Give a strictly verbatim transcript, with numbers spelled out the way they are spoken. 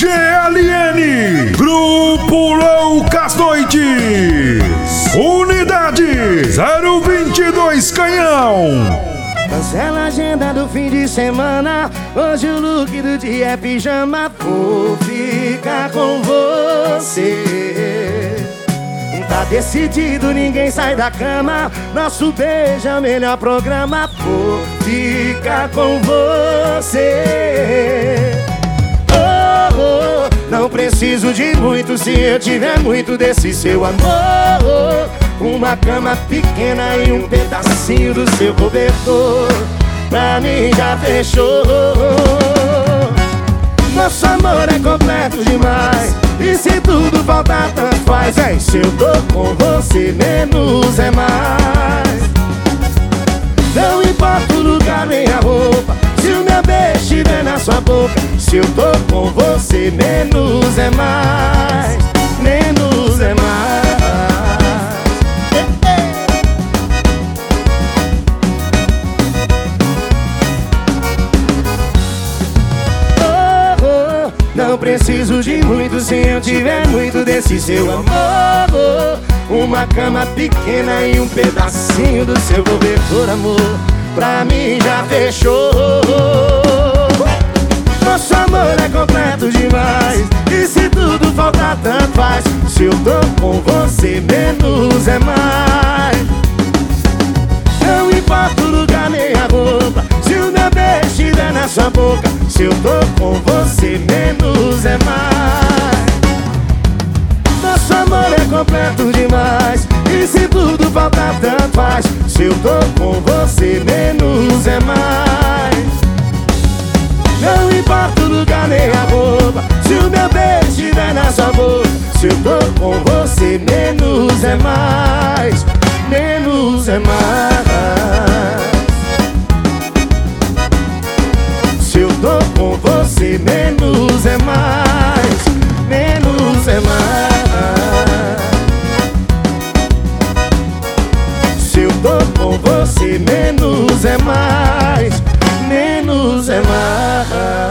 G L N, Grupo Loucas Noites, Unidade zero vinte e dois Canhão. Cancela a agenda do fim de semana, hoje o look do dia é pijama. Vou ficar com você. Tá decidido, ninguém sai da cama, nosso beijo é o melhor programa. Vou ficar com você. Oh, oh, não preciso de muito, se eu tiver muito desse seu amor. Uma cama pequena e um pedacinho do seu cobertor, pra mim já fechou. Nosso amor é completo demais, e se tudo faltar tanto faz. É, se eu tô com você, menos é mais. Não importa o lugar nem a roupa, se o meu beijo estiver na sua boca. Se eu tô com você, menos é mais. Menos é mais. Não preciso de muito, se eu tiver muito desse seu amor. Uma cama pequena e um pedacinho do seu cobertor, amor, pra mim já fechou. Nosso amor é completo demais, e se tudo faltar tanto faz. Se eu tô com você, menos é mais. Não importa o lugar nem a roupa, se o meu beijo estiver na sua boca. Se eu tô com você, menos é mais. Nosso amor é completo demais, e se tudo faltar tanto faz. Se eu tô com você, menos é mais. Não importa o lugar nem a roupa, se o meu beijo estiver na sua boca. Se eu tô com você, menos é mais. Menos é mais. Se eu tô com você, menos é mais. Menos é mais. Se eu tô com você, menos é mais. Menos é mais.